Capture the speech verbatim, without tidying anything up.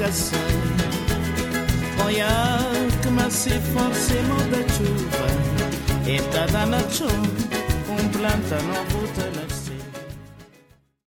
comunicação. Olha que me se força da chuva, e tá dando um planta novo telefone.